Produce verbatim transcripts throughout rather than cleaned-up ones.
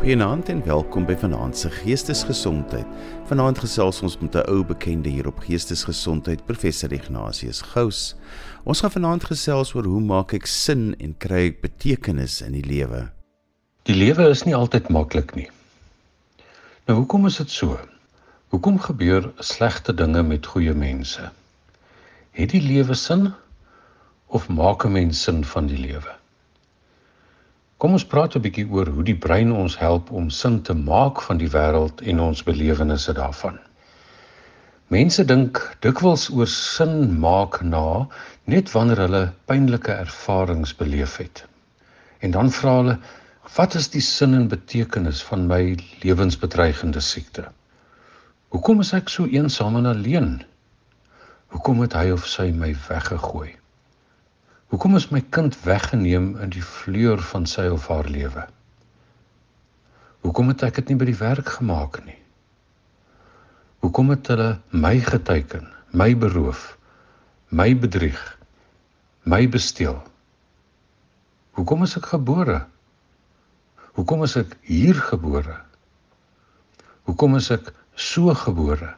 Goeienaand en welkom by Vanaand se Geestesgesondheid. Vanaand gesels ons met 'n ou bekende hier op Geestesgesondheid, Professor Ignatius Gous. Ons gaan vanaand gesels oor hoe maak ek sin en kry ek betekenis in die lewe. Die lewe is nie altyd maklik nie. Nou, hoekom is dit so? Hoekom gebeur slegte dinge met goeie mense? Het die lewe sin of maak 'n mens sin van die lewe? Kom ons praat 'n bietjie oor hoe die brein ons help om sin te maak van die wêreld en ons belewennisse daarvan. Mense dink dikwels oor sin maak na net wanneer hulle pynlike ervarings beleef het. En dan vra hulle, wat is die sin en betekenis van my lewensbedreigende siekte? Hoekom is ek so eensaam en alleen? Hoekom het hy of sy my weggegooi? Hoekom is my kind weggeneem in die vleur van sy of haar lewe? Hoekom het ek dit nie by die werk gemaak nie? Hoekom het hulle my geteiken, my beroof, my bedrieg, my besteel? Hoekom is ek gebore? Hoekom is ek hier gebore? Hoekom is ek so gebore?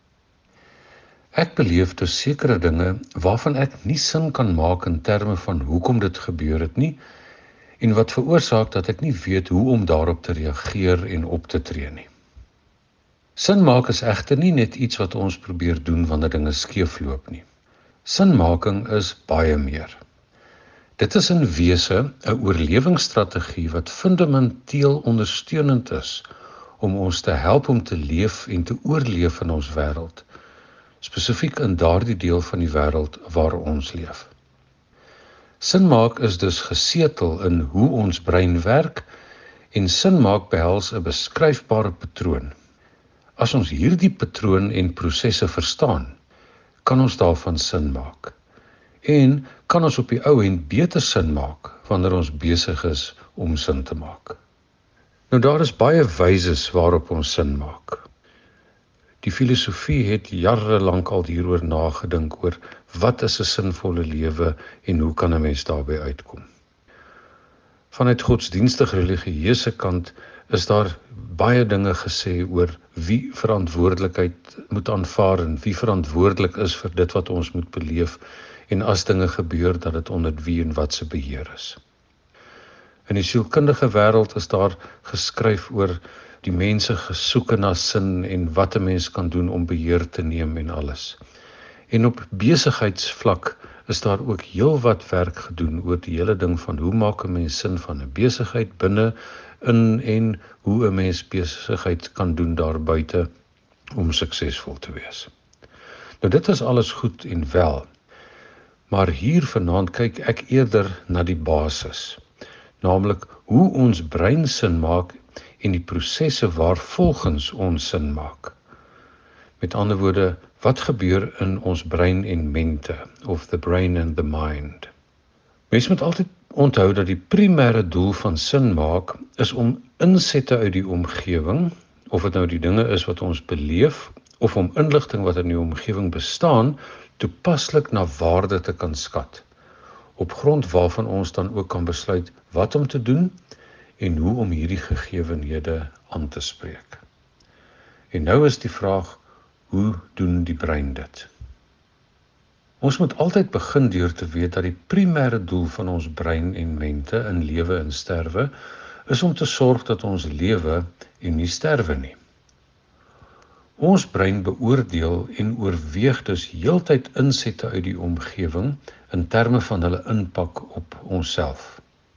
Ek beleef dus sekere dinge waarvan ek nie sin kan maak in terme van hoekom dit gebeur het nie en wat veroorsaak dat ek nie weet hoe om daarop te reageer en op te tree nie. Sin maak is egter nie net iets wat ons probeer doen wanneer dinge skeefloop nie. Sinmaking is baie meer. Dit is in wese 'n oorlewingsstrategie wat fundamenteel ondersteunend is om ons te help om te leef en te oorleef in ons wêreld, spesifiek in daardie deel van die wêreld waar ons leef. Sin maak is dus gesetel in hoe ons brein werk en sin maak behels 'n beskryfbare patroon. As ons hierdie patroon en prosesse verstaan, kan ons daarvan sin maak. En kan ons op die ou end beter sin maak wanneer ons besig is om sin te maak. Nou daar is baie wyses waarop ons sin maak. Die filosofie het jare lank al hieroor nagedink oor wat is 'n sinvolle lewe en hoe kan 'n mens daarby uitkom. Vanuit godsdienstige religieuse kant is daar baie dinge gesê oor wie verantwoordelikheid moet aanvaar en wie verantwoordelik is vir dit wat ons moet beleef en as dinge gebeur dat dit onder wie en wat se beheer is. In die sielkundige wêreld is daar geskryf oor die mense gesoeke na sin en wat 'n mens kan doen om beheer te neem en alles. En op besigheidsvlak is daar ook heelwat werk gedoen oor die hele ding van hoe maak 'n mens sin van 'n besigheid binne in en hoe 'n mens besigheid kan doen daar buite om suksesvol te wees. Nou dit is alles goed en wel, maar hier vanaand kyk ek eerder na die basis, naamlik hoe ons brein sin maak en die prosesse waarvolgens ons sin maak. Met ander woorde, wat gebeur in ons brein en mente, of the brain and the mind? Mens moet altyd onthou dat die primêre doel van sin maak is om insette uit die omgewing, of dit nou die dinge is wat ons beleef, of om inligting wat in die omgewing bestaan, toepaslik na waarde te kan skat, op grond waarvan ons dan ook kan besluit wat om te doen en hoe om hierdie gegewenhede aan te spreek. En nou is die vraag, hoe doen die brein dit? Ons moet altyd begin deur te weet dat die primêre doel van ons brein en mente in lewe en sterwe is om te sorg dat ons lewe en nie sterwe nie. Ons brein beoordeel en oorweeg dus heeltyd insette uit die omgewing in terme van hulle impak op onsself.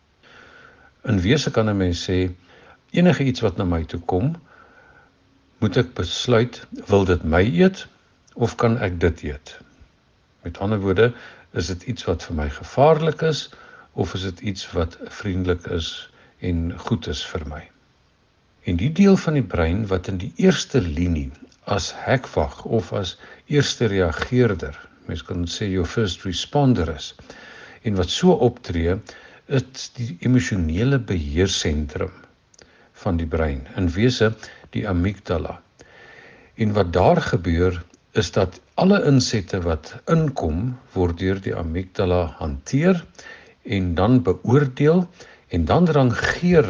In wese kan 'n mens sê, enige iets wat na my toe kom, moet ek besluit, wil dit my eet, of kan ek dit eet? Met ander woorde, is dit iets wat vir my gevaarlik is, of is dit iets wat vriendelik is en goed is vir my? En die deel van die brein wat in die eerste linie, as hekvag of as eerste reageerder, mens kan sê jou first responder is, en wat so optree, is die emosionele beheersentrum van die brein, in wese die amygdala. En wat daar gebeur, is dat alle insette wat inkom, word deur die amygdala hanteer, en dan beoordeel, en dan rangeer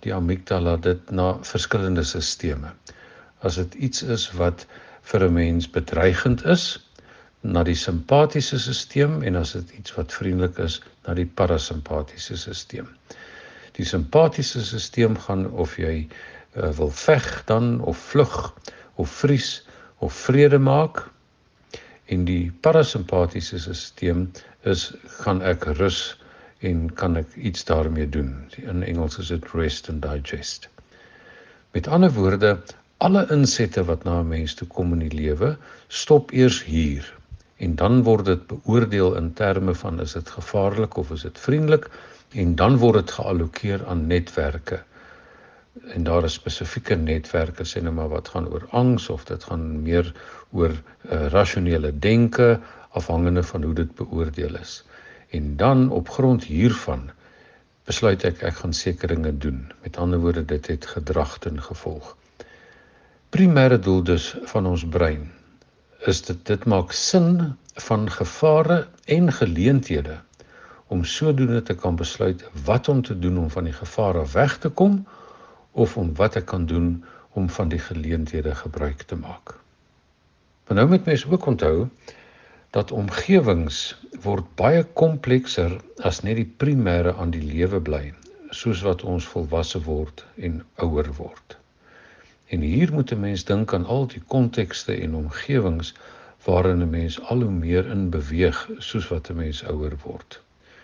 die amygdala dit na verskillende sisteme. As dit iets is wat vir 'n mens bedreigend is, na die simpatiese sisteem, en as dit iets wat vriendelik is, na die parasimpatiese sisteem. Die simpatiese sisteem gaan of jy uh, wil veg dan, of vlug, of vries, of vrede maak, en die parasimpatiese sisteem is, gaan ek rus en kan ek iets daarmee doen. In Engels is dit rest and digest. Met ander woorde, alle insette wat na 'n mens toe kom in die lewe, stop eers hier, en dan word dit beoordeel in terme van is dit gevaarlik of is dit vriendelik, en dan word dit geallokeer aan netwerke. En daar is spesifieke netwerke, sê nou maar wat gaan oor angs, of dit gaan meer oor uh, rasionele denke, afhangende van hoe dit beoordeel is. En dan op grond hiervan besluit ek, ek gaan sekere dinge doen. Met ander woorde, dit het gedrag ten gevolg. Primêre doel dus van ons brein is dit, dit maak sin van gevare en geleenthede om sodoende te kan besluit wat om te doen om van die gevare weg te kom, of om wat ek kan doen om van die geleenthede gebruik te maak. Maar nou moet mens ook onthou dat omgewings word baie komplekser as net die primêre aan die lewe bly, soos wat ons volwasse word en ouer word. En hier moet 'n mens dink aan al die kontekste en omgewings waarin 'n mens al hoe meer in beweeg soos wat 'n mens ouer word.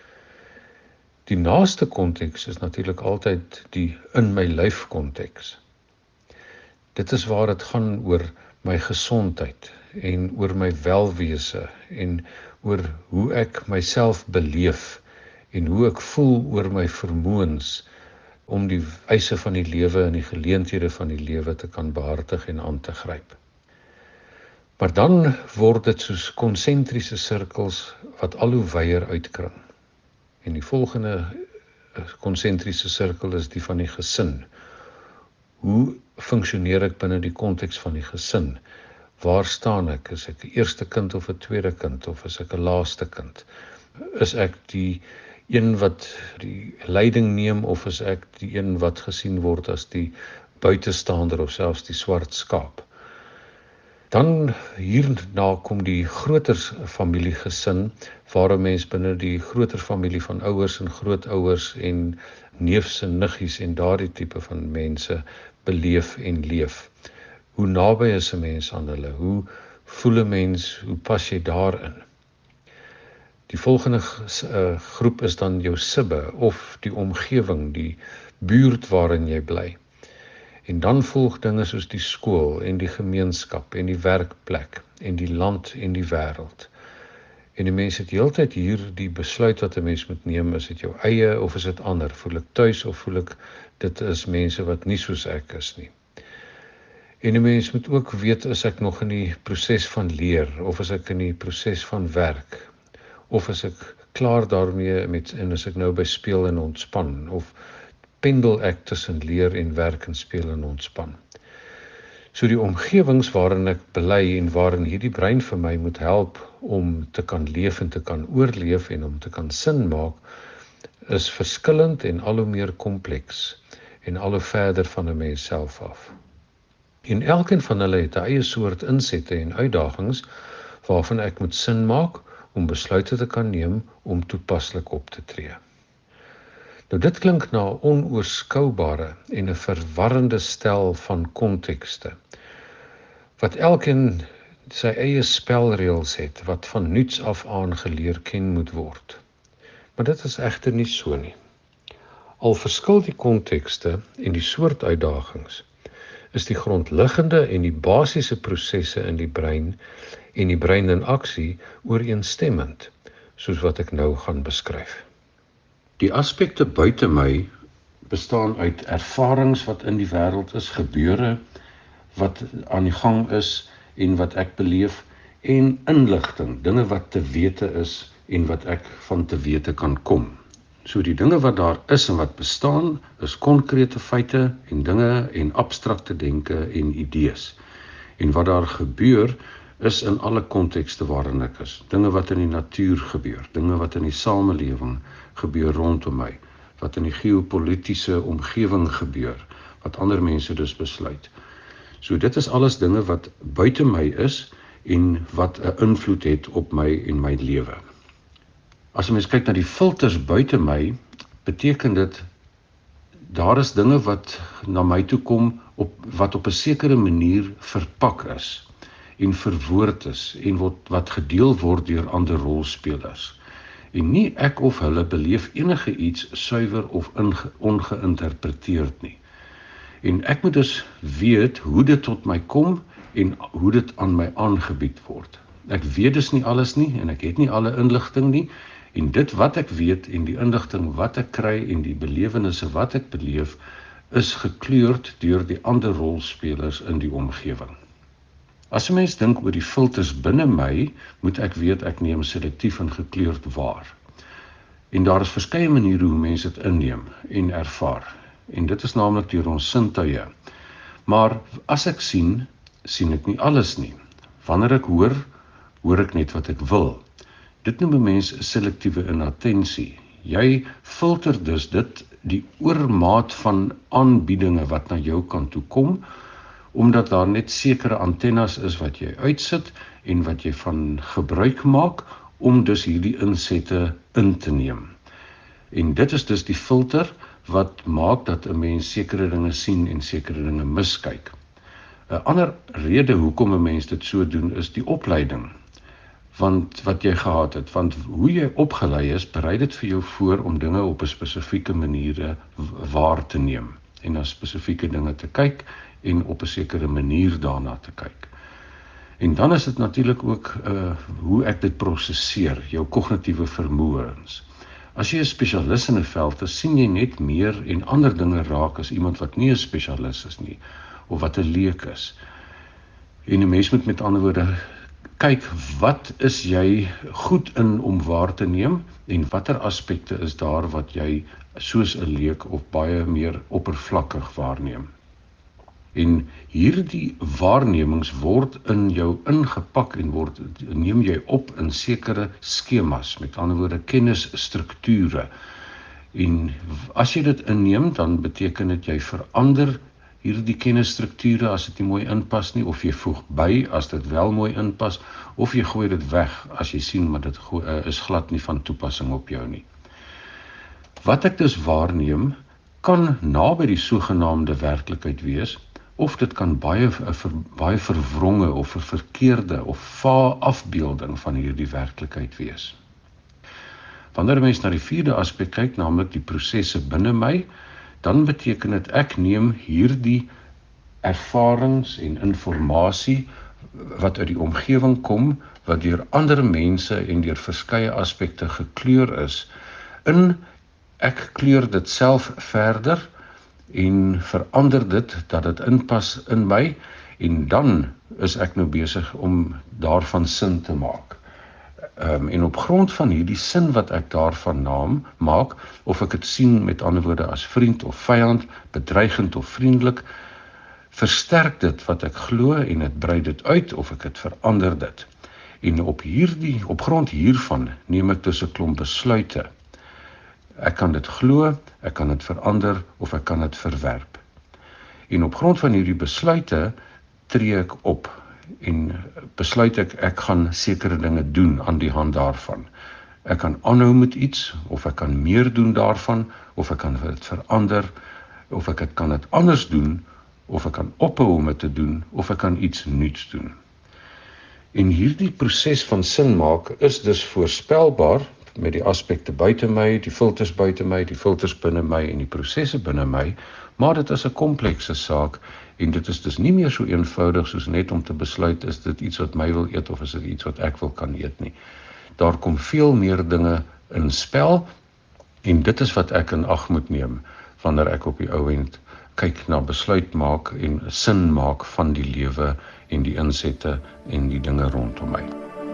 Die naaste konteks is natuurlik altyd die in my lyf konteks. Dit is waar dit gaan oor my gesondheid en oor my welwese en oor hoe ek myself beleef en hoe ek voel oor my vermoëns om die eise van die lewe en die geleenthede van die lewe te kan behartig en aan te gryp. Maar dan word dit soos konsentriese sirkels wat al hoe wyer uitkring. En die volgende konsentriese sirkel is die van die gesin. Hoe funksioneer ek binne die konteks van die gesin? Waar staan ek? Is ek 'n eerste kind of 'n tweede kind? Of is ek 'n laaste kind? Is ek die een wat die leiding neem, of is ek die een wat gesien word as die buitestander of selfs die swart skaap? Dan hierna kom die groter familiegesin, waar 'n mens binne die groter familie van ouers en grootouers en neefs en niggies en daardie tipe van mense beleef en leef. Hoe naby is 'n mens aan hulle? Hoe voel 'n mens? Hoe pas jy daarin? Die volgende uh, groep is dan jou sibbe of die omgewing, die buurt waarin jy bly. En dan volg dinge soos die skool en die gemeenskap en die werkplek en die land en die wêreld. En die mense het heeltyd hier die besluit wat 'n mens moet neem, is dit jou eie of is dit ander? Voel ek tuis of voel ek dit is mense wat nie soos ek is nie? En die mens moet ook weet, is ek nog in die proses van leer, of is ek in die proses van werk, of is ek klaar daarmee met, en is ek nou by speel en ontspan, of pendel ek tussen leer en werk en speel en ontspan. So die omgewings waarin ek bly en waarin hierdie brein vir my moet help om te kan leef en te kan oorleef en om te kan sin maak, is verskillend en al hoe meer kompleks en al hoe verder van 'n mens self af. En elkeen van hulle het 'n eie soort insette en uitdagings waarvan ek moet sin maak om besluite te kan neem om toepaslik op te tree. Nou dit klink na 'n onoorskoubare en 'n verwarrende stel van kontekste, wat elkeen sy eie spelreëls het, wat van nuuts af aan geleer ken moet word. Maar dit is egter nie so nie. Al verskil die kontekste en die soort uitdagings, is die grondliggende en die basiese prosesse in die brein en die brein in aksie ooreenstemmend, soos wat ek nou gaan beskryf. Die aspekte buite my bestaan uit ervarings wat in die wêreld is, gebeure wat aan die gang is en wat ek beleef, en inligting, dinge wat te wete is en wat ek van te wete kan kom. So die dinge wat daar is en wat bestaan, is konkrete feite en dinge en abstrakte denke en idees. En wat daar gebeur, is in alle kontekste waarin ek is. Dinge wat in die natuur gebeur, dinge wat in die samelewing gebeur rondom my, wat in die geopolitiese omgewing gebeur, wat ander mense dus besluit. So dit is alles dinge wat buite my is en wat 'n invloed het op my en my lewe. As 'n mens kyk na die filters buite my, beteken dit daar is dinge wat na my toe kom op wat op 'n sekere manier verpak is en verwoord is en wat wat gedeel word deur ander rolspelers. En nie ek of hulle beleef enige iets suiwer of ongeïnterpreteerd nie. En ek moet dus weet hoe dit tot my kom en hoe dit aan my aangebied word. Ek weet dus nie alles nie en ek het nie alle inligting nie. En dit wat ek weet en die inligting wat ek kry en die belewennisse wat ek beleef, is gekleurd deur die ander rolspelers in die omgewing. As 'n mens dink oor die filters binne my, moet ek weet ek neem selektief en gekleurd waar. En daar is verskeie maniere hoe mense dit inneem en ervaar. En dit is naamlik deur ons sintuie. Maar as ek sien, sien ek nie alles nie. Wanneer ek hoor, hoor ek net wat ek wil. Dit noem 'n mens selektiewe inattensie. Jy filter dus dit, die oormaat van aanbiedinge wat na jou kant toe kom, omdat daar net sekere antennes is wat jy uitsit en wat jy van gebruik maak, om dus hierdie insette in te neem. En dit is dus die filter wat maak dat 'n mens sekere dinge sien en sekere dinge miskyk. 'n Ander rede hoekom 'n mens dit so doen is die opleiding. Want wat jy gehad het, want hoe jy opgelei is, berei dit vir jou voor om dinge op 'n spesifieke manier waar te neem en na spesifieke dinge te kyk en op 'n sekere manier daarna te kyk. En dan is dit natuurlik ook uh, hoe ek dit prosesseer, jou kognitiewe vermoëns. As jy 'n spesialis in 'n veld is, sien jy net meer en ander dinge raak as iemand wat nie 'n spesialis is nie, of wat 'n leek is. En 'n mens moet met ander woorde kyk, wat is jy goed in om waar te neem en watter aspekte is daar wat jy soos 'n leek of baie meer oppervlakkig waarneem. En hierdie waarnemings word in jou ingepak en word neem jy op in sekere skemas, met ander woorde kennisstrukture. En as jy dit inneem, dan beteken dit jy verander hierdie kennisstrukture as dit nie mooi inpas nie, of jy voeg by as dit wel mooi inpas, of jy gooi dit weg as jy sien maar dit is glad nie van toepassing op jou nie. Wat ek dus waarneem, kan naby die sogenaamde werklikheid wees, of dit kan baie, ver, baie verwronge of 'n verkeerde of vae afbeelding van hierdie werklikheid wees. Wanneer mens na die vierde aspek kyk, naamlik die prosesse binne my, dan beteken dit ek neem hierdie ervarings en informasie wat uit die omgewing kom, wat deur ander mense en deur verskeie aspekte gekleur is, in ek kleur dit self verder en verander dit dat dit inpas in my, en dan is ek nou besig om daarvan sin te maak. Um, en op grond van hierdie sin wat ek daarvan naam maak, of ek het sien met ander woorde as vriend of vyand, bedreigend of vriendelik, versterk dit wat ek glo en het brei dit uit of ek het verander dit. En op hierdie, op grond hiervan neem ek dus 'n klomp besluite. Ek kan dit glo, ek kan dit verander of ek kan dit verwerp. En op grond van hierdie besluite tree ek op en besluit ek, ek gaan sekere dinge doen aan die hand daarvan. Ek kan aanhou met iets, of ek kan meer doen daarvan, of ek kan dit verander, of ek kan dit anders doen, of ek kan ophou om dit te doen, of ek kan iets nuuts doen. En hierdie proses van sin maak is dus voorspelbaar met die aspekte buite my, die filters buite my, die filters binne my en die prosesse binne my, maar dit is 'n komplekse saak en dit is dus nie meer so eenvoudig soos net om te besluit, is dit iets wat my wil eet of is dit iets wat ek wil kan eet nie. Daar kom veel meer dinge in spel en dit is wat ek in ag moet neem wanneer ek op die ou end kyk na besluit maak en sin maak van die lewe en die insette en die dinge rondom my.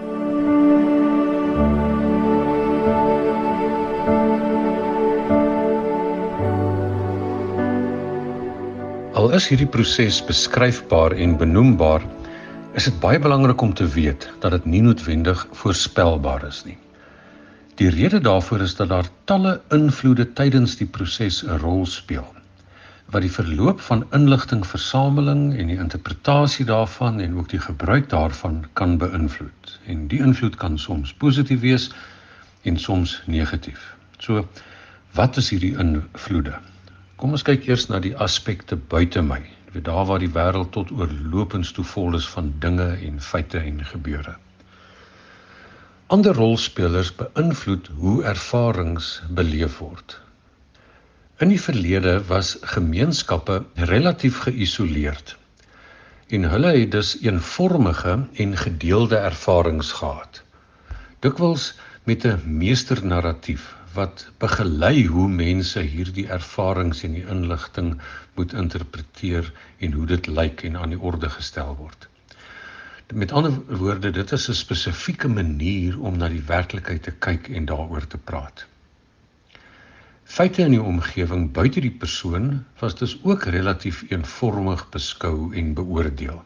Al is hierdie proses beskryfbaar en benoembaar, is dit baie belangrik om te weet dat dit nie noodwendig voorspelbaar is nie. Die rede daarvoor is dat daar talle invloede tydens die proses 'n rol speel, wat die verloop van inligtingversameling en die interpretasie daarvan en ook die gebruik daarvan kan beïnvloed. En die invloed kan soms positief wees en soms negatief. So, wat is hierdie invloede? Kom ons kyk eers na die aspekte buite my, daar waar die wêreld tot oorlopends toe vol is van dinge en feite en gebeure. Ander rolspelers beïnvloed hoe ervarings beleef word. In die verlede was gemeenskappe relatief geïsoleerd en hulle het dus eenvormige en gedeelde ervarings gehad. Dikwels met 'n meesternarratief wat begelei hoe mense hierdie ervarings en die inligting moet interpreteer en hoe dit lyk en aan die orde gestel word. Met ander woorde, dit is 'n spesifieke manier om na die werklikheid te kyk en daaroor te praat. Feite in die omgewing buite die persoon was dus ook relatief eenvormig beskou en beoordeel.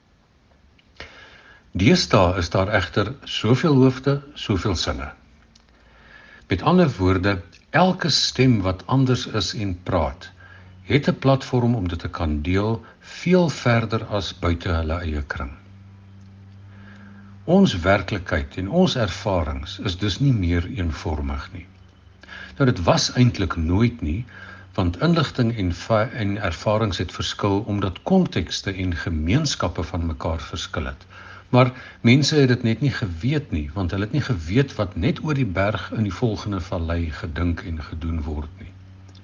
Deesdae is daar egter soveel hoofde, soveel sinne. Met ander woorde, elke stem wat anders is en praat, het 'n platform om dit te kan deel, veel verder as buite hulle eie kring. Ons werklikheid en ons ervarings is dus nie meer eenvormig nie. Nou, dit was eintlik nooit nie, want inligting en, en ervarings het verskil omdat kontekste en gemeenskappe van mekaar verskil het. Maar mense het dit net nie geweet nie, want hulle het nie geweet wat net oor die berg in die volgende vallei gedink en gedoen word nie.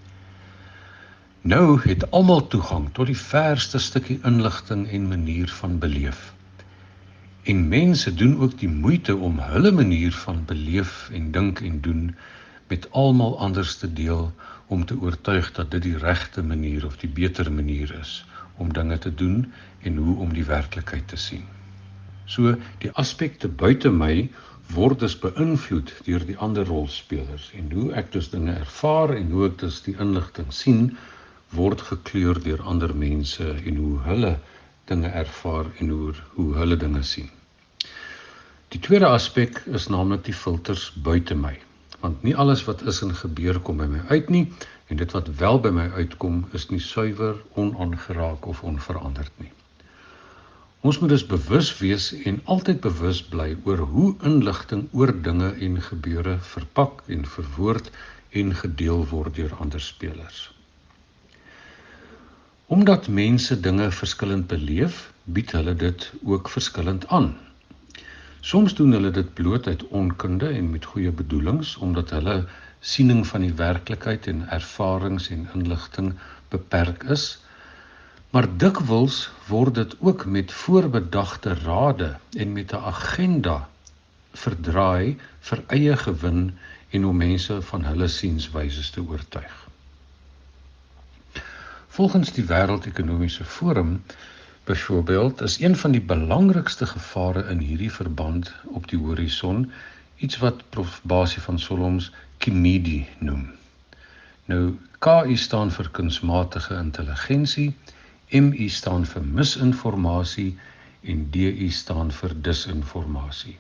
Nou het almal toegang tot die verste stukkie inligting en manier van beleef. En mense doen ook die moeite om hulle manier van beleef en dink en doen met almal anders te deel om te oortuig dat dit die regte manier of die beter manier is om dinge te doen en hoe om die werklikheid te sien. So, die aspekte buite my word dus beïnvloed deur die ander rolspelers en hoe ek dus dinge ervaar en hoe ek dus die inligting sien, word gekleur deur ander mense en hoe hulle dinge ervaar en hoe, hoe hulle dinge sien. Die tweede aspek is naamlik die filters buite my, want nie alles wat is en gebeur kom by my uit nie, en dit wat wel by my uitkom is nie suiwer, onaangeraak of onveranderd nie. Ons moet dus bewus wees en altyd bewus bly oor hoe inligting oor dinge en gebeure verpak en verwoord en gedeel word deur ander spelers. Omdat mense dinge verskillend beleef, bied hulle dit ook verskillend aan. Soms doen hulle dit bloot uit onkunde en met goeie bedoelings, omdat hulle siening van die werklikheid en ervarings en inligting beperk is, maar dikwels word dit ook met voorbedagte rade en met 'n agenda verdraai vir eie gewin en om mense van hulle sienswyses te oortuig. Volgens die Wêreldekonomiese Forum byvoorbeeld is een van die belangrikste gevare in hierdie verband op die horison iets wat Prof Basie van Solms Kimedi noem. Nou, K I staan vir kunsmatige intelligensie, M I staan vir misinformasie en D I staan vir disinformasie.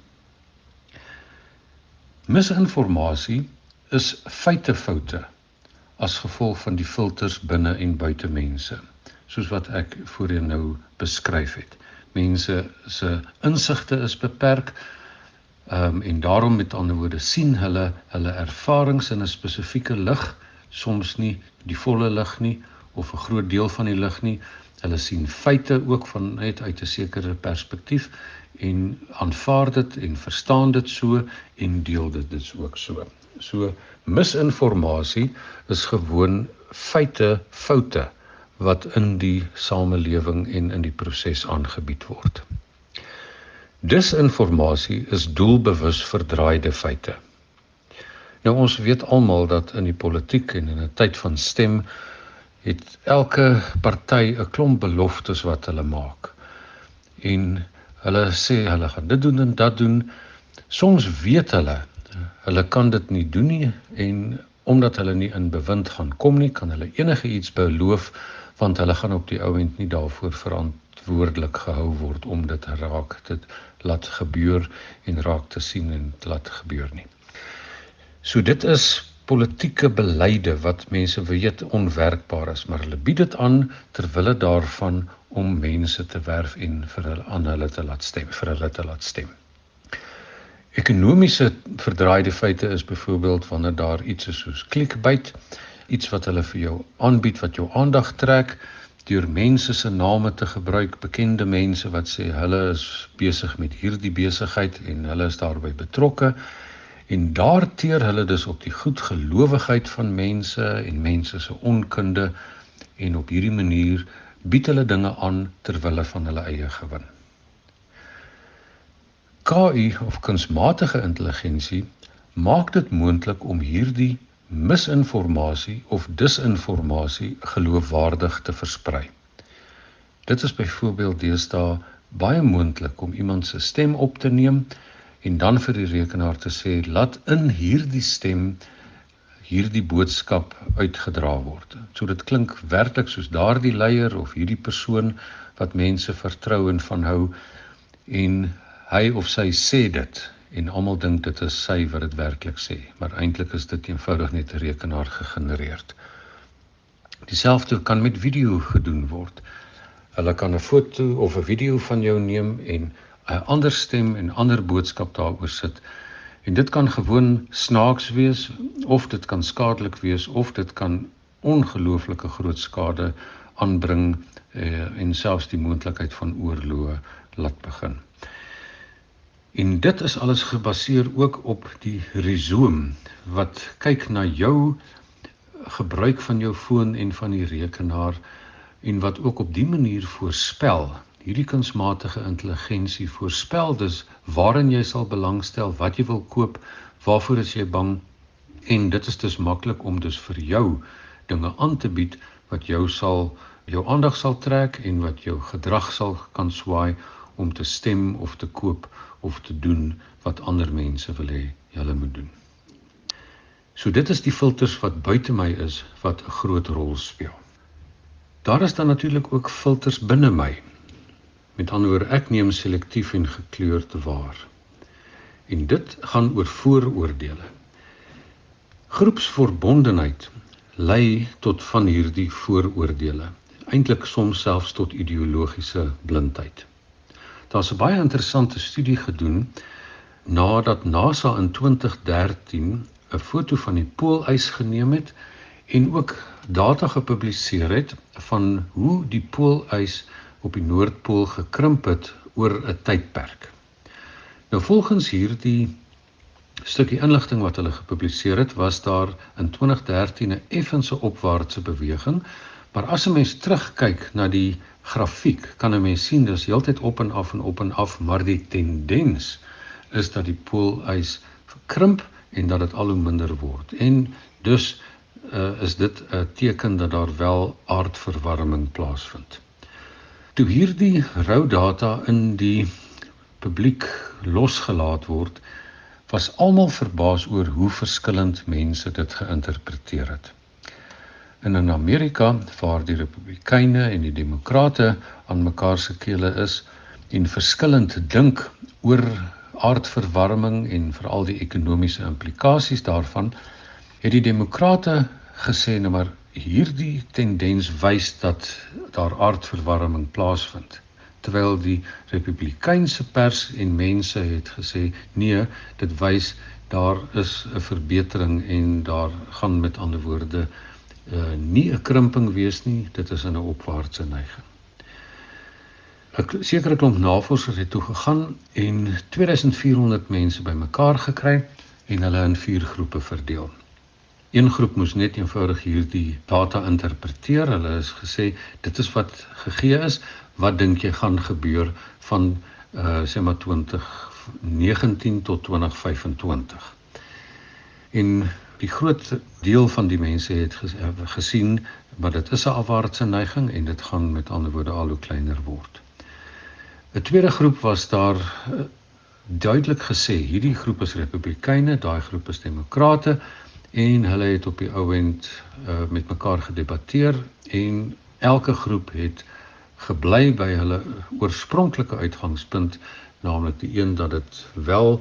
Misinformasie is feitefoute as gevolg van die filters binne en buite mense, soos wat ek voorheen nou beskryf het. Mense se insigte is beperk, um, en daarom met ander woorde sien hulle hulle ervarings in 'n spesifieke lig, soms nie die volle lig nie, of 'n groot deel van die lig nie. Hulle sien feite ook vanuit uit 'n sekere perspektief en aanvaar dit en verstaan dit so en deel dit dit ook so. So misinformasie is gewoon feite, foute wat in die samelewing en in die proses aangebied word. Disinformasie is doelbewus verdraaide feite. Nou ons weet almal dat in die politiek en in 'n tyd van stem het elke party 'n klomp beloftes wat hulle maak. En hulle sê hulle gaan dit doen en dat doen. Soms weet hulle, hulle kan dit nie doen nie en omdat hulle nie in bewind gaan kom nie, kan hulle enige iets beloof, want hulle gaan op die ou end nie daarvoor verantwoordelik gehou word om dit raak te laat gebeur en raak te sien en te laat gebeur nie. So dit is politieke beleide wat mense weet onwerkbaar is, maar hulle bied dit aan ter wille daarvan om mense te werf en vir hulle aan hulle te laat stem, vir hulle te laat stem. Ekonomiese verdraaide feite is byvoorbeeld wanneer daar iets is soos clickbait, iets wat hulle vir jou aanbied wat jou aandag trek, deur mense se name te gebruik, bekende mense wat sê hulle is besig met hierdie besigheid en hulle is daarbey betrokke, en daar teer hulle dus op die goedgelowigheid van mense en mense se onkunde, en op hierdie manier bied hulle dinge aan ter wille van hulle eie gewin. K I of kunsmatige intelligensie maak dit moontlik om hierdie misinformasie of disinformasie geloofwaardig te versprei. Dit is byvoorbeeld deesdae baie moontlik om iemand se stem op te neem en dan vir die rekenaar te sê, laat in hierdie stem hierdie boodskap uitgedra word. So dit klink werklik soos daardie leier of hierdie persoon wat mense vertrou en van hou, en hy of sy sê dit, en almal dink dit is sy wat dit werklik sê, maar eintlik is dit eenvoudig net 'n rekenaar gegenereerd. Dieselfde kan met video gedoen word. Hulle kan 'n foto of 'n video van jou neem en 'n ander stem en ander boodskap daaroor sit. En dit kan gewoon snaaks wees, of dit kan skadelik wees, of dit kan ongelooflike groot skade aanbring eh, en selfs die moontlikheid van oorloë laat begin. En dit is alles gebaseer ook op die rhizoom, wat kyk na jou gebruik van jou foon en van die rekenaar, en wat ook op die manier voorspel, hierdie kunsmatige intelligensie voorspel dus waarin jy sal belangstel, wat jy wil koop, waarvoor is jy bang, en dit is dus maklik om dus vir jou dinge aan te bied, wat jou sal, jou aandag sal trek, en wat jou gedrag sal kan swaai, om te stem of te koop, of te doen wat ander mense wil hê julle moet doen. So dit is die filters wat buite my is, wat 'n groot rol speel. Daar is dan natuurlik ook filters binne my. Met ander woorde, ek neem selektief en gekleurd waar. En dit gaan oor vooroordele. Groepsverbondenheid lei tot van hierdie vooroordele, eintlik soms selfs tot ideologiese blindheid. Daar's 'n baie interessante studie gedoen nadat NASA in twintig dertien 'n foto van die poolys geneem het en ook data gepubliseer het van hoe die poolys op die Noordpool gekrimp het oor 'n tydperk. Nou volgens hierdie stukkie inligting wat hulle gepubliseer het, was daar in twintig dertien 'n effense opwaartse beweging, maar as 'n mens terugkyk na die grafiek, kan 'n mens sien dis heeltyd op en af en op en af, maar die tendens is dat die poolys krimp en dat dit al hoe minder word. En dus uh, is dit 'n teken dat daar wel aardverwarming plaasvind. Toe hierdie rou data in die publiek losgelaat word, was almal verbaas oor hoe verskillend mense dit geïnterpreteer het. En in Amerika, waar die Republikeine en die Demokrate aan mekaar se kele is en verskillend dink oor aardverwarming en veral die ekonomiese implikasies daarvan, het die Demokrate gesê, nou maar hierdie tendens wys dat daar aardverwarming plaasvind. Terwyl die Republikeinse pers en mense het gesê, nee, dit wys daar is 'n verbetering en daar gaan met ander woorde uh, nie 'n krimping wees nie, dit is in 'n opwaartse neiging. 'n Sekere klomp navorsers het toe gegaan en twee duisend vier honderd mense bymekaar gekry en hulle in vier groepe verdeel. Een groep moes net eenvoudig hierdie data interpreteer. Hulle is gesê, dit is wat gegee is, wat dink jy gaan gebeur van uh, sê maar twintig negentien tot twintig vyf en twintig. En die groot deel van die mense het gesien, maar dit is 'n afwaartse neiging en dit gaan met ander woorde al hoe kleiner word. 'n Tweede groep was daar uh, duidelik gesê, hierdie groep is Republikeine, daai groep is Demokrate, en hulle het op die ou end uh, met mekaar gedebatteer en elke groep het gebly by hulle oorspronklike uitgangspunt, naamlik die een dat dit wel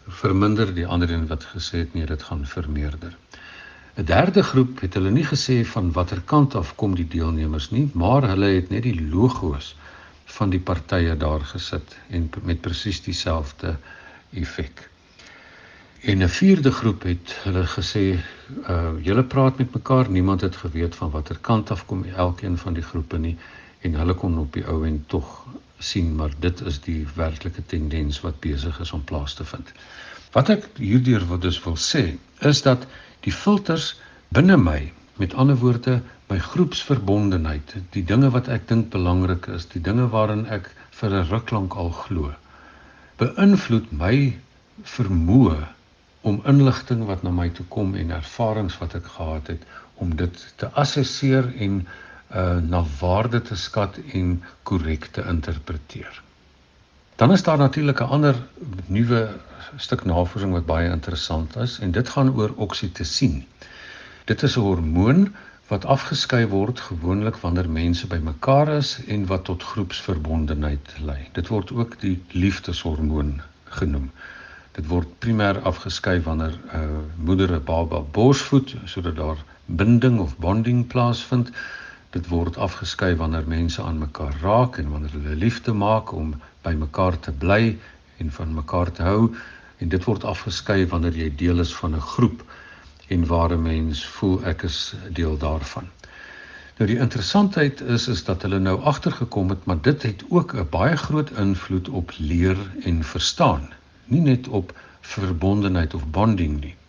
verminder, die ander een wat gesê het nee, dit gaan vermeerder. 'n Derde groep het hulle nie gesê van watter kant af kom die deelnemers nie, maar hulle het net die logos van die partye daar gesit en met presies dieselfde effek. En 'n vierde groep het hulle gesê, uh, julle praat met mekaar, niemand het geweet van watter kant af kom elkeen van die groepe nie, en hulle kon op die ou en tog sien, maar dit is die werklike tendens wat besig is om plaas te vind. Wat ek hierdeur wat dus wil sê, is dat die filters binne my, met ander woorde, my groepsverbondenheid, die dinge wat ek dink belangrik is, die dinge waarin ek vir 'n ruk lank al glo, beïnvloed my vermoë om inligting wat na my toe kom en ervarings wat ek gehad het, om dit te assesseer en uh, na waarde te skat en korrek te interpreteer. Dan is daar natuurlik 'n ander nuwe stuk navorsing wat baie interessant is, en dit gaan oor oksitosien. Dit is 'n hormoon wat afgeskei word gewoonlik wanneer mense bymekaar is en wat tot groepsverbondenheid lei. Dit word ook die liefdeshormoon genoem. Dit word primêr afgeskei wanneer 'n uh, moeder 'n baba borsvoed, sodat daar binding of bonding plaasvind. Dit word afgeskei wanneer mense aan mekaar raak en wanneer hulle liefde maak om by mekaar te bly en van mekaar te hou, en dit word afgeskei wanneer jy deel is van 'n groep en waar 'n mens voel ek is deel daarvan. Nou die interessantheid is is dat hulle nou agtergekom het, maar dit het ook 'n baie groot invloed op leer en verstaan, nie net op verbondenheid of bonding nie.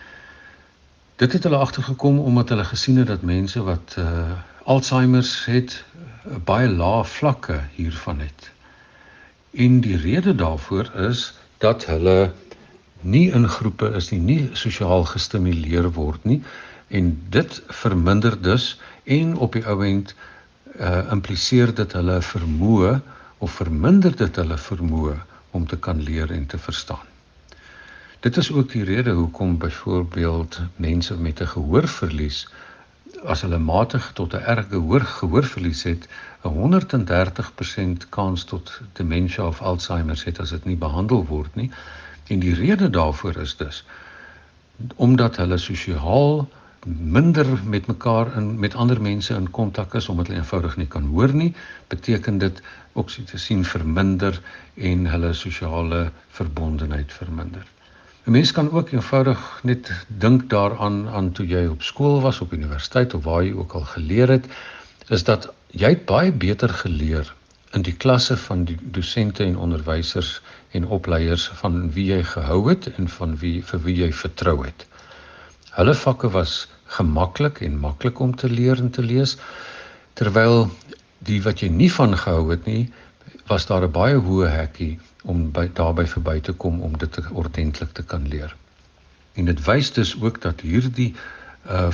Dit het hulle agtergekom omdat hulle gesien het dat mense wat uh, Alzheimer's het, baie lae vlakke hiervan het. En die rede daarvoor is dat hulle nie in groepe is nie, nie sosiaal gestimuleer word nie, en dit verminder dus, en op die ou end uh, impliseer dit hulle vermoë, of verminder dit hulle vermoë om te kan leer en te verstaan. Dit is ook die rede hoekom byvoorbeeld mense met 'n gehoorverlies, as hulle matig tot 'n erge gehoor, gehoorverlies het, 'n honderd en dertig persent kans tot demensie of Alzheimer's het as dit nie behandel word nie. En die rede daarvoor is dus, omdat hulle sosiaal minder met mekaar en met ander mense in kontak is, omdat hulle eenvoudig nie kan hoor nie, beteken dit oksitosien verminder en hulle sosiale verbondenheid verminder. 'n Mens kan ook eenvoudig net dink daaraan aan toe jy op skool was, op universiteit of waar jy ook al geleer het, is dat jy het baie beter geleer in die klasse van die dosente en onderwysers en opleiers van wie jy gehou het en van wie vir wie jy vertrou het. Hulle vakke was gemaklik en maklik om te leer en te lees, terwyl die wat jy nie van gehou het nie, was daar 'n baie hoë hekkie om by, daarby verby te kom om dit te, ordentlik te kan leer. En dit wys dus ook dat hierdie uh,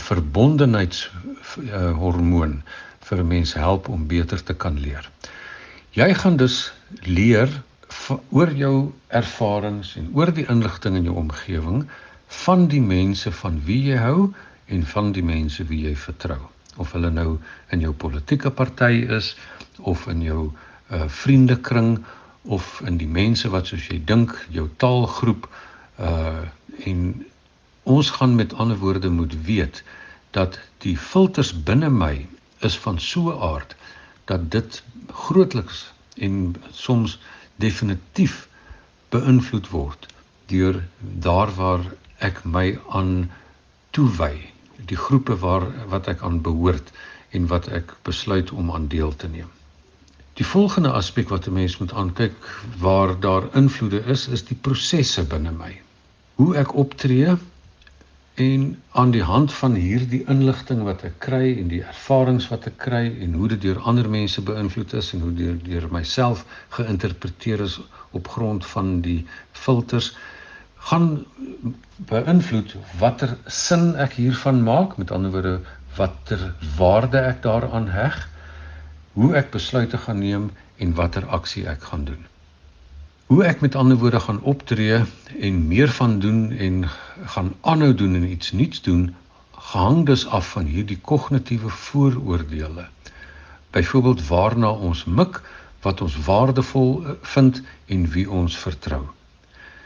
verbondenheidshormoon uh, vir 'n mens help om beter te kan leer. Jy gaan dus leer oor jou ervarings en oor die inligting in jou omgewing van die mense van wie jy hou en van die mense wie jy vertrou. Of hulle nou in jou politieke party is, of in jou uh, vriendekring, of in die mense wat soos jy dink, jou taalgroep, uh, en ons gaan met ander woorde moet weet, dat die filters binne my is van so 'n aard, dat dit grootliks en soms definitief beïnvloed word deur daar waar ek my aan toewy, die groepe waar wat ek aan behoort en wat ek besluit om aan deel te neem. Die volgende aspek wat 'n mens moet aankyk waar daar invloede is, is die prosesse binne my. Hoe ek optree en aan die hand van hierdie inligting wat ek kry en die ervarings wat ek kry en hoe dit deur ander mense beïnvloed is en hoe dit deur myself geïnterpreteer is op grond van die filters, gaan beïnvloed watter sin ek hiervan maak, met ander woorde watter waarde ek daaraan heg, hoe ek besluite gaan neem en watter aksie ek gaan doen. Hoe ek met ander woorde gaan optree en meer van doen en gaan aanhou doen en iets nuuts doen, hang dus af van hierdie kognitiewe vooroordeele. Byvoorbeeld waarna ons mik, wat ons waardevol vind en wie ons vertrou.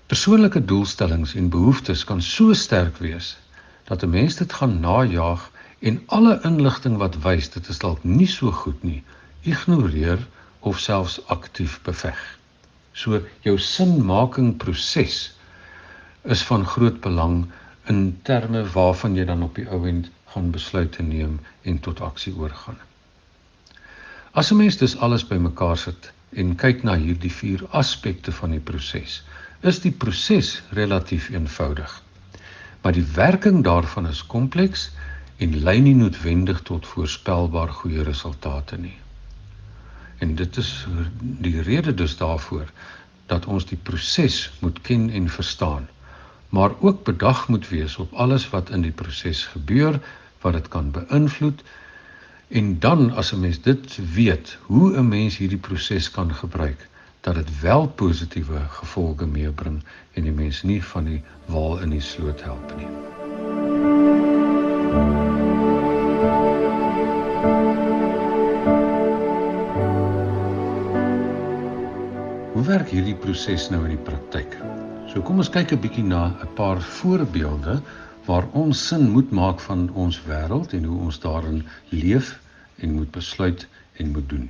Persoonlike doelstellings en behoeftes kan so sterk wees, dat 'n mens dit gaan najaag en alle inligting wat wys, dit is dalk nie so goed nie, ignoreer of selfs aktief beveg. So, jou sinmakingproses is van groot belang in terme waarvan jy dan op die ou end gaan besluite neem en tot aksie oorgaan. As 'n mens dus alles bymekaar sit en kyk na hierdie vier aspekte van die proses, is die proses relatief eenvoudig. Maar die werking daarvan is kompleks en lei nie noodwendig tot voorspelbaar goeie resultate nie. En dit is die rede dus daarvoor, dat ons die proses moet ken en verstaan, maar ook bedag moet wees op alles wat in die proses gebeur, wat dit kan beïnvloed, en dan as 'n mens dit weet, hoe 'n mens hierdie proses kan gebruik, dat dit wel positiewe gevolge meebring en die mens nie van die wal in die sloot help nie. Hoe werk hierdie proses nou in die praktyk? So kom ons kyk 'n bietjie na 'n paar voorbeelde waar ons sin moet maak van ons wêreld en hoe ons daarin leef en moet besluit en moet doen.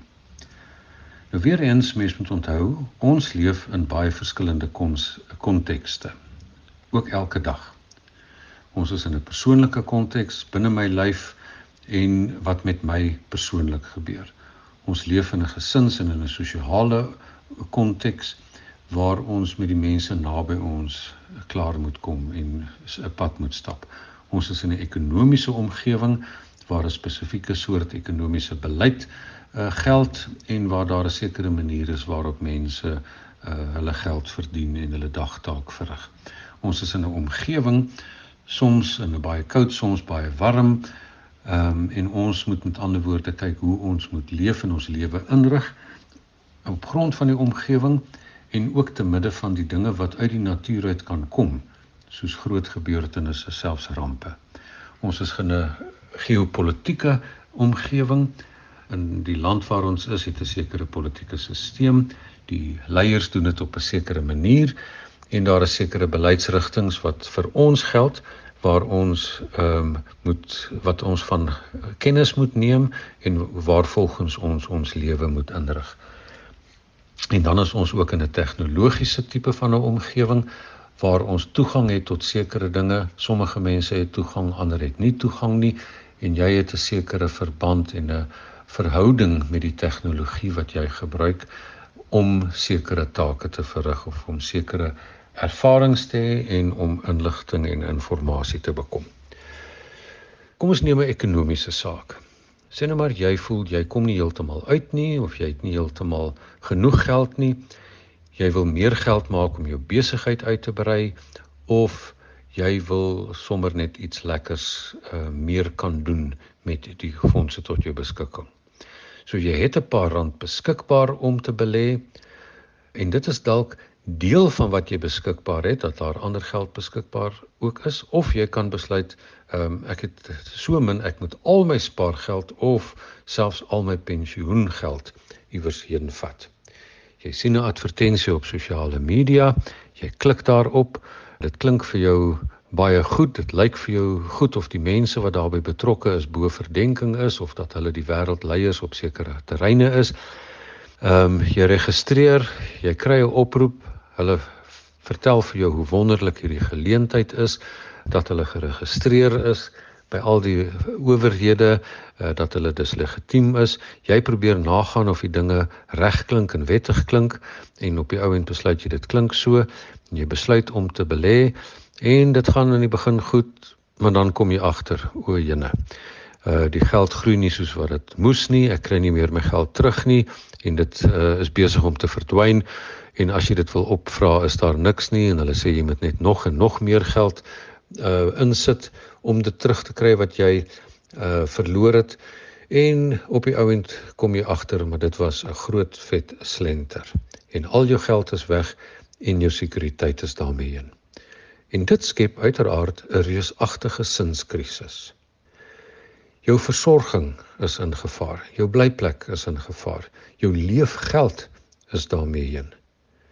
Nou weer eens, mens moet onthou, ons leef in baie verskillende kontekste, ook elke dag. Ons is in 'n persoonlike konteks, binne my lyf en wat met my persoonlik gebeur. Ons leef in 'n gesins en in 'n sosiale konteks waar ons met die mense naby ons klaar moet kom en 'n pad moet stap. Ons is in 'n ekonomiese omgewing waar 'n spesifieke soort ekonomiese beleid uh, geld en waar daar 'n sekere manier is waarop mense uh, hulle geld verdien en hulle dagtaak verrig. Ons is in 'n omgewing, soms in 'n baie koud, soms baie warm, um, en ons moet met ander woorde kyk hoe ons moet leef en ons lewe inrig op grond van die omgewing en ook te midde van die dinge wat uit die natuur uit kan kom, soos groot gebeurtenisse, selfs rampe. Ons is in 'n geopolitiese omgewing. In die land waar ons is, het 'n sekere politieke stelsel. Die leiers doen dit op 'n sekere manier en daar is sekere beleidsrigtings wat vir ons geld, waar ons um, moet wat ons van kennis moet neem en waar volgens ons ons lewe moet inrig. En dan is ons ook in 'n tegnologiese tipe van 'n omgewing waar ons toegang het tot sekere dinge. Sommige mense het toegang, ander het nie toegang nie, en jy het 'n sekere verband en 'n verhouding met die tegnologie wat jy gebruik om sekere take te verrig of om sekere ervarings te hê en om inligting en inligting te bekom. Kom ons neem 'n ekonomiese saak. Sê nou maar jy voel jy kom nie heeltemal uit nie of jy het nie heeltemal genoeg geld nie. Jy wil meer geld maak om jou besigheid uit te brei of jy wil sommer net iets lekkers uh, meer kan doen met die fondse tot jou beskikking. So jy het 'n paar rand beskikbaar om te belê en dit is dalk deel van wat jy beskikbaar het, dat daar ander geld beskikbaar ook is, of jy kan besluit, um, ek het so min, ek moet al my spaargeld of selfs al my pensioengeld iewers heen vat. Jy sien 'n advertensie op sosiale media, jy klik daarop, dit klink vir jou baie goed, dit lyk vir jou goed of die mense wat daarbey betrokke is, bo verdenking is, of dat hulle die wêreldleiers op sekere terreine is. Um, jy registreer, jy kry 'n oproep, hulle vertel vir jou hoe wonderlik hierdie geleentheid is, dat hulle geregistreer is by al die owerhede, uh, dat hulle dus legitiem is. Jy probeer nagaan of die dinge reg klink en wettig klink, en op die ou end besluit jy dit klink so, en jy besluit om te belê, en dit gaan in die begin goed, maar dan kom jy agter, o jene, uh, die geld groei nie soos wat dit moes nie, ek kry nie meer my geld terug nie, en dit uh, is besig om te verdwyn, en as jy dit wil opvra, is daar niks nie, en hulle sê jy moet net nog en nog meer geld uh, insit, om dit terug te kry wat jy uh, verloor het, en op die ou end kom jy agter, maar dit was 'n groot vet slenter, en al jou geld is weg, en jou sekuriteit is daarmee heen. En dit skep uiteraard 'n reusagtige sinskrisis. Jou versorging is in gevaar, jou blyplek is in gevaar, jou leefgeld is daarmee heen.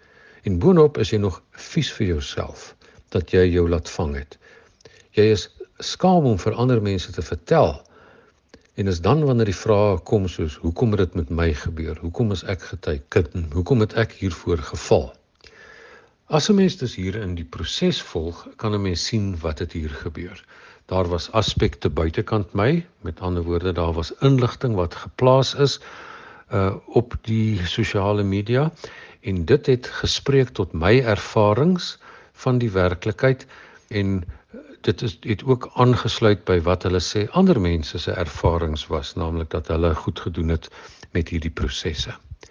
En boonop is jy nog vies vir jouself, dat jy jou laat vang het. Jy is skaam om vir ander mense te vertel, en is dan wanneer die vrae kom soos, hoekom het dit met my gebeur? Hoekom is ek geteken? Hoekom het ek hiervoor geval? As 'n mens dus hier in die proses volg, kan 'n mens sien wat het hier gebeur. Daar was aspekte buitekant my, met ander woorde, daar was inligting wat geplaas is uh, op die sosiale media, en dit het gespreek tot my ervarings van die werklikheid, en dit is, het ook aangesluit by wat hulle sê ander mense se ervarings was, naamlik dat hulle goed gedoen het met hierdie prosesse.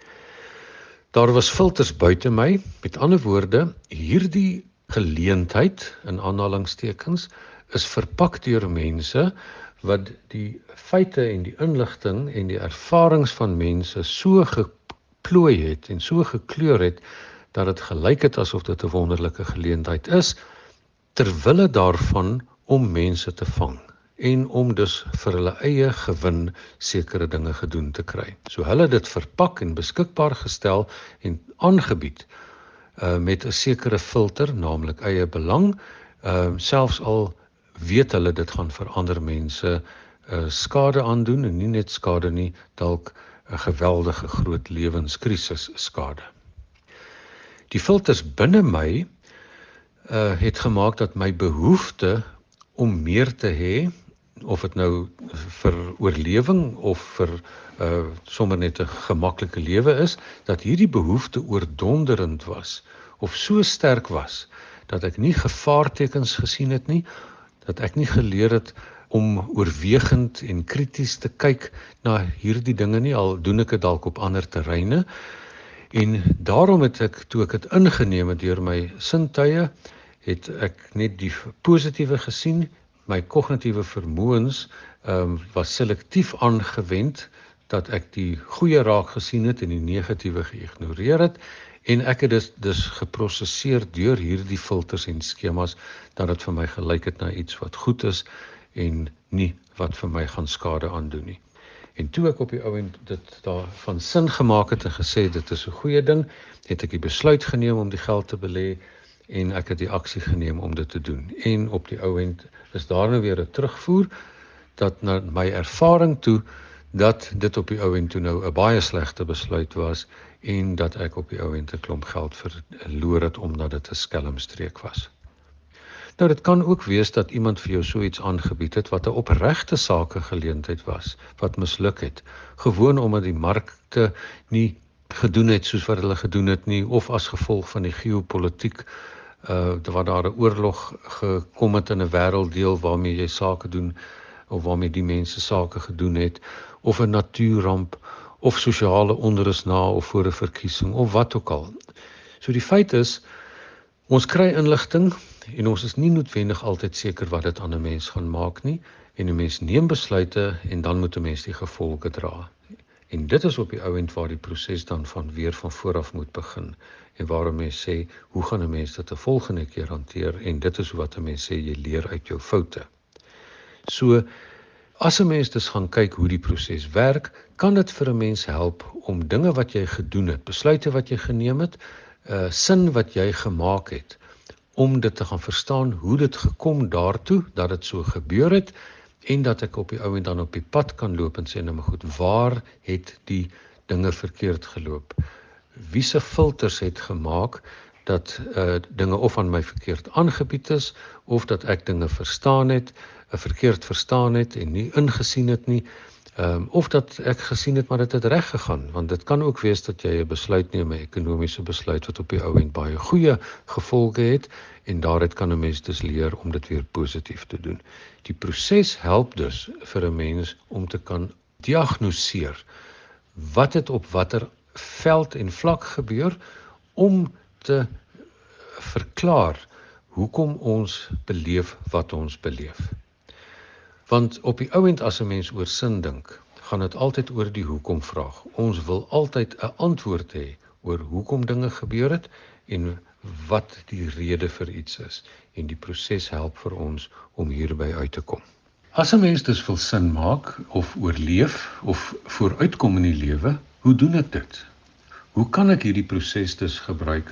Daar was filters buite my, met ander woorde, hierdie geleentheid, in aanhalingstekens, is verpak deur mense wat die feite en die inligting en die ervarings van mense so geplooi het en so gekleur het, dat het gelyk het asof dit 'n wonderlike geleentheid is, terwille daarvan om mense te vang en om dus vir hulle eie gewin sekere dinge gedoen te kry. So hulle het dit verpak en beskikbaar gestel en aangebied uh, met 'n sekere filter, naamlik eie belang, uh, selfs al weet hulle dit gaan vir ander mense uh, skade aandoen, en nie net skade nie, dalk 'n geweldige groot lewenskrisis skade. Die filters binne my uh, het gemaak dat my behoefte om meer te hê, of dit nou vir oorlewing of vir uh, sommer net 'n gemaklike lewe is, dat hierdie behoefte oordonderend was, of so sterk was, dat ek nie gevaartekens gesien het nie, dat ek nie geleer het om oorwegend en krities te kyk na hierdie dinge nie, al doen ek dit dalk op ander terreine. En daarom het ek, toe ek het ingeneem het deur my sintuie, het ek net die positiewe gesien. My kognitiewe vermoëns um, was selektief aangewend, dat ek die goeie raak gesien het en die negatiewe geïgnoreer het, en ek het dus, dus geprosesseer deur hierdie filters en skemas, dat dit vir my gelyk het na iets wat goed is, en nie wat vir my gaan skade aandoen nie. En toe ek op die ouend dit daarvan sin gemaak het en gesê, dit is 'n goeie ding, het ek die besluit geneem om die geld te belê, en ek het die aksie geneem om dit te doen. En op die ouend is daar nou weer 'n terugvoer, dat na my ervaring toe, dat dit op die ouend toe nou 'n baie slegte besluit was, en dat ek op die ouend 'n klomp geld verloor het, omdat dit 'n skelmstreek was. Nou, dit kan ook wees dat iemand vir jou so iets aangebied het, wat 'n opregte sakegeleentheid was, wat misluk het, gewoon omdat die markte nie gedoen het soos wat hulle gedoen het nie, of as gevolg van die geopolitiek, uh, waar daar 'n oorlog gekom het in 'n wêrelddeel waarmee jy sake doen, of waarmee die mense sake gedoen het, of 'n natuurramp, of sosiale onrus na of voor 'n verkiesing, of wat ook al. So die feit is, ons kry inligting, en ons is nie noodwendig altyd seker wat dit aan 'n mens gaan maak nie, en 'n mens neem besluite, en dan moet 'n mens die gevolge dra. En dit is op die ouend waar die proses dan van weer van vooraf moet begin, en waarom mens sê, hoe gaan 'n mens dit 'n volgende keer hanteer, en dit is wat 'n mens sê, jy leer uit jou foute. So, as 'n mens dus gaan kyk hoe die proses werk, kan dit vir 'n mens help om dinge wat jy gedoen het, besluite wat jy geneem het, uh, sin wat jy gemaak het, om dit te gaan verstaan hoe dit gekom daartoe, dat dit so gebeur het, en dat ek op die ouend dan op die pad kan loop en sê, nou maar goed, waar het die dinge verkeerd geloop? Wie se filters het gemaak, dat uh, dinge of aan my verkeerd aangebied is, of dat ek dinge verstaan het, uh, verkeerd verstaan het, en nie ingesien het nie, um, of dat ek gesien het, maar dit het reg gegaan, want dit kan ook wees dat jy 'n besluit neem, 'n ekonomiese besluit, wat op die ouend baie goeie gevolge het, en daaruit kan 'n mens dus leer om dit weer positief te doen. Die proses help dus vir 'n mens om te kan diagnoseer wat het op watter veld en vlak gebeur, om te verklaar hoekom ons beleef wat ons beleef. Want op die ouend as 'n mens oor sin dink, gaan dit altyd oor die hoekom vraag. Ons wil altyd 'n antwoord hê oor hoekom dinge gebeur het, en wat die rede vir iets is, en die proses help vir ons om hierby uit te kom. As 'n mens dus wil sin maak, of oorleef, of vooruitkom in die lewe, hoe doen ek dit? Hoe kan ek hierdie proses dus gebruik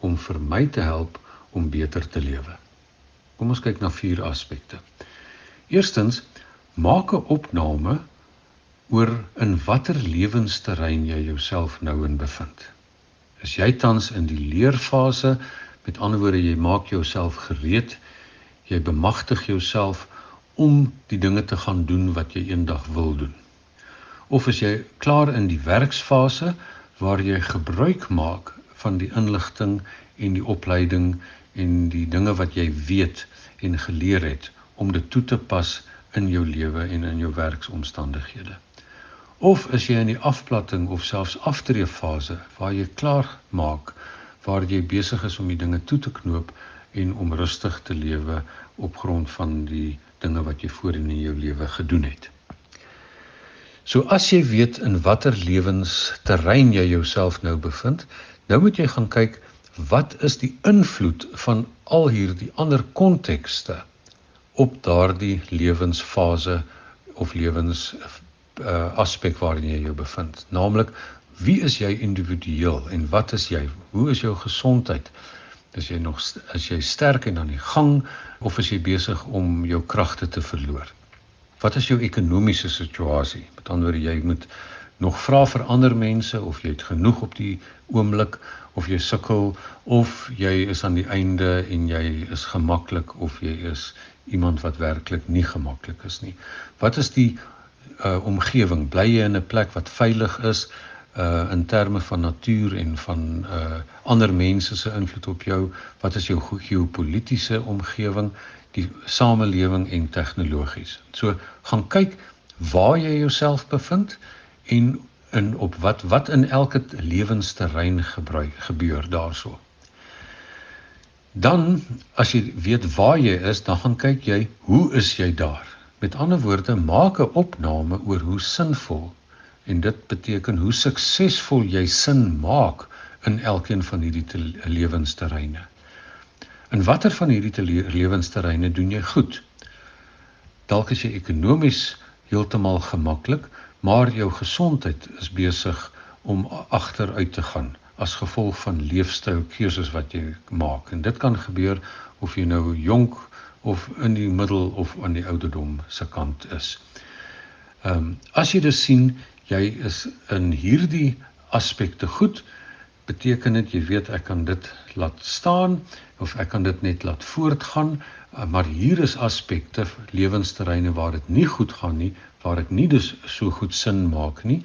om vir my te help om beter te lewe? Kom ons kyk na vier aspekte. Eerstens, maak 'n opname oor in watter lewensterrein jy jouself nou in bevind. Is jy tans in die leerfase, met ander woorde, jy maak jouself gereed, jy bemagtig jouself om die dinge te gaan doen wat jy eendag wil doen. Of is jy klaar in die werksfase, waar jy gebruik maak van die inligting en die opleiding en die dinge wat jy weet en geleer het, om dit toe te pas in jou lewe en in jou werksomstandighede. Of is jy in die afplatting of selfs aftreefase, waar jy klaar maak, waar jy besig is om die dinge toe te knoop en om rustig te lewe op grond van die dinge wat jy voorheen in jou lewe gedoen het. So as jy weet in watter lewensterrein jy jouself nou bevind, nou moet jy gaan kyk, wat is die invloed van al hierdie ander kontekste op daardie lewensfase of lewens uh, aspek waarin jy jou bevind. Naamlik, wie is jy individueel en wat is jy? Hoe is jou gesondheid? Is jy nog is jy sterk en aan die gang of is jy besig om jou kragte te verloor? Wat is jou ekonomiese situasie? Met ander woorde, jy moet nog vra vir ander mense of jy het genoeg op die oomblik of jy sukkel of jy is aan die einde en jy is gemaklik of jy is iemand wat werklik nie gemaklik is nie. Wat is die uh, omgewing? Bly jy in 'n plek wat veilig is uh, in terme van natuur en van uh, ander mense se invloed op jou? Wat is jou geopolitiese omgewing, die samelewing en tegnologies? So, gaan kyk waar jy jouself bevind en in op wat wat in elke lewensterrein gebruik gebeur daarso. Dan, as jy weet waar jy is, dan gaan kyk jy, hoe is jy daar? Met ander woorde, maak 'n opname oor hoe sinvol, en dit beteken hoe suksesvol jy sin maak in elkeen van hierdie lewensterreine. In watter van hierdie lewensterreine doen jy goed? Dalk is jy ekonomies heeltemal gemaklik, maar jou gesondheid is besig om agteruit te gaan as gevolg van leefstylkeuses wat jy maak. En dit kan gebeur of jy nou jonk of in die middel of aan die ouderdom se kant is. Um, as jy dus sien, jy is in hierdie aspekte goed, beteken dit, jy weet, ek kan dit laat staan, of ek kan dit net laat voortgaan, maar hier is aspekte, lewensterreine waar dit nie goed gaan nie, waar ek nie dus so goed sin maak nie,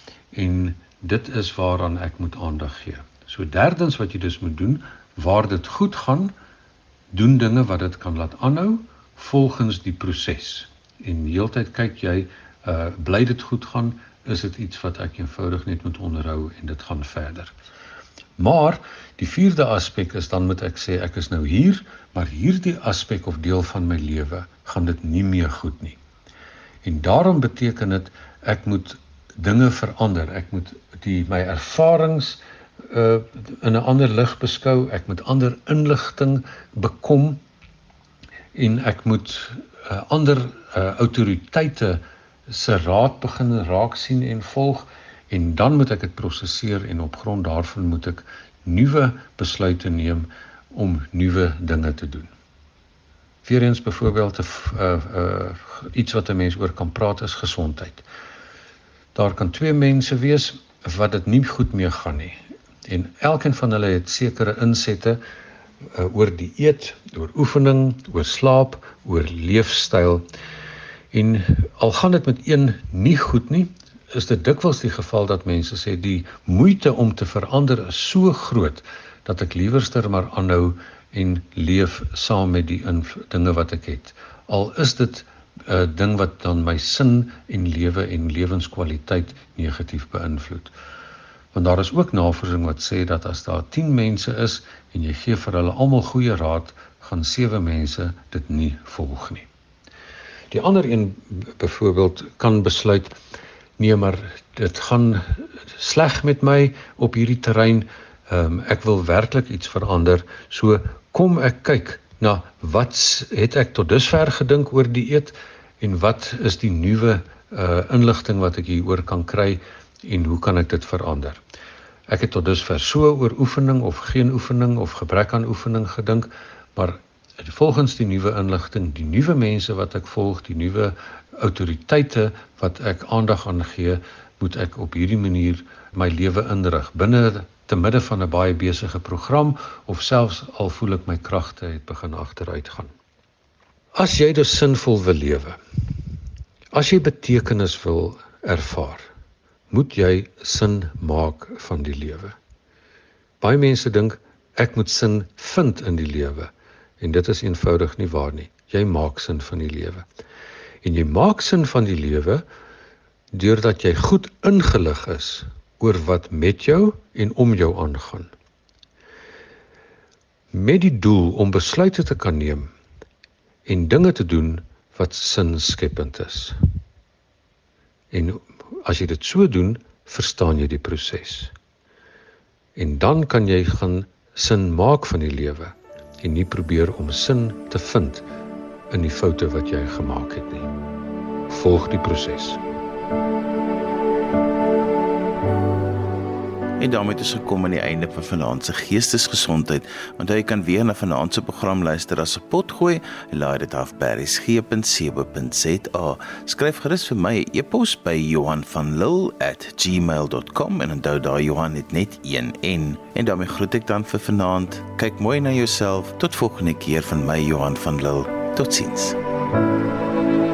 en dit is waaraan ek moet aandag gee. So derdens wat jy dus moet doen, waar dit goed gaan, doen dinge wat dit kan laat aanhou, volgens die proses. En die hele tyd kyk jy, uh, bly dit goed gaan, is dit iets wat ek eenvoudig net moet onderhou en dit gaan verder. Maar, die vierde aspek is, dan moet ek sê, ek is nou hier, maar hierdie aspek of deel van my lewe, gaan dit nie meer goed nie. En daarom beteken dit, ek moet dinge verander, ek moet die, my ervarings uh, in 'n ander lig beskou, ek moet ander inligting bekom, en ek moet uh, ander uh, autoriteite se raad begin raak sien en volg, en dan moet ek dit prosesseer en op grond daarvan moet ek nuwe besluite neem om nuwe dinge te doen. Weereens byvoorbeeld uh, uh, iets wat 'n mens oor kan praat is gesondheid. Daar kan twee mense wees wat dit nie goed mee gaan nie. En elkeen van hulle het sekere insette uh, oor dieet, oor oefening, oor slaap, oor leefstyl. En al gaan dit met een nie goed nie, is dit dikwels die geval dat mense sê die moeite om te verander is so groot dat ek liewerster maar aanhou en leef saam met die dinge wat ek het. Al is dit 'n uh, ding wat dan my sin en lewe en lewenskwaliteit negatief beïnvloed. Want daar is ook navorsing wat sê dat as daar tien mense is en jy gee vir hulle almal goeie raad, gaan sewe mense dit nie volg nie. Die ander een byvoorbeeld kan besluit, nee, maar dit gaan sleg met my op hierdie terrein, um, ek wil werklik iets verander, so kom ek kyk na wat het ek tot dusver gedink oor dieet en wat is die nuwe uh, inligting wat ek hieroor kan kry en hoe kan ek dit verander. Ek het tot dusver so oor oefening of geen oefening of gebrek aan oefening gedink, maar volgens die nuwe inligting, die nuwe mense wat ek volg, die nuwe autoriteite wat ek aandag aan gee, moet ek op hierdie manier my lewe inrig, binne te midde van 'n baie besige program, of selfs al voel ek my kragte het begin agteruit gaan. As jy dus sinvol wil lewe, as jy betekenis wil ervaar, moet jy sin maak van die lewe. Baie mense dink, ek moet sin vind in die lewe, en dit is eenvoudig nie waar nie. Jy maak sin van die lewe. En jy maak sin van die lewe, deurdat jy goed ingelig is oor wat met jou en om jou aangaan. Met die doel om besluite te kan neem en dinge te doen wat sinskepend is. En as jy dit so doen, verstaan jy die proses. En dan kan jy gaan sin maak van die lewe en nie probeer om sin te vind in die foute wat jy gemaak het nie. Volg die proses. En daarmee het ons gekom aan die einde van vanaand se geestesgesondheid. Want jy kan weer na vanaand se program luister as 'n potgooi. Laai dit af by r s g punt c o punt z a. Skryf gerus vir my 'n e-pos by johan van lille at gmail dot com en onthou daar Johan het net een N. En daarmee groet ek dan vir vanaand. Kyk mooi na jouself. Tot volgende keer van my Johan van Lille. Totsiens.